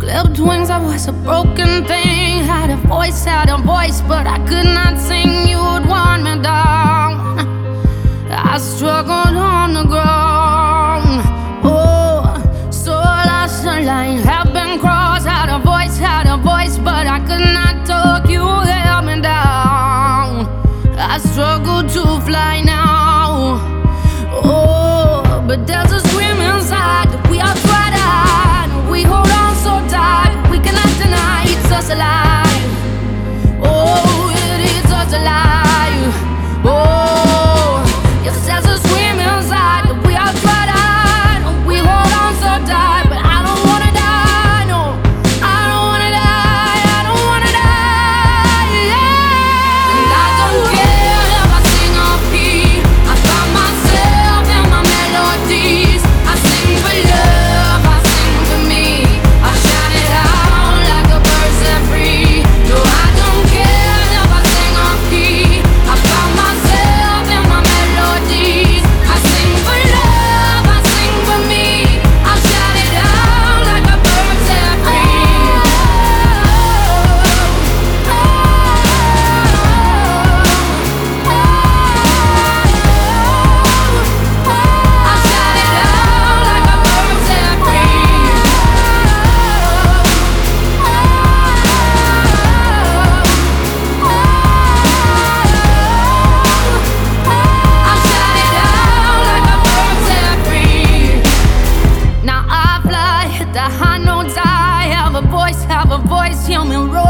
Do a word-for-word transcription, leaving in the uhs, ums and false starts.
Clipped wings, I was a broken thing. Had a voice, had a voice, but I could not sing. You would want me down. I struggled on the ground. Oh, so lost the line, have been crossed. Had a voice, had a voice, but I could not talk. You held me down. I struggle to fly now. Oh, but there's a scream inside that we are tried out. We hold on so tight, we cannot deny it's us alive. Oh, it is us alive. Oh, yes, there's a scream inside that we are tried out. We hold on so tight, but I don't wanna die. No, I don't wanna die. I don't wanna die. Yeah. And I don't care if I sing off key. I find myself in my melodies. I sing for love, I sing for me. I shout it out like a bird set free. No, I don't care if I sing off key. I find myself in my melodies. I sing for love, I sing for me. I shout it out like a bird set free. I shout it out like a bird set free. I shout it out like a bird set free. Now I fly, hit the high notes. I have a voice, have a voice, hear me roar.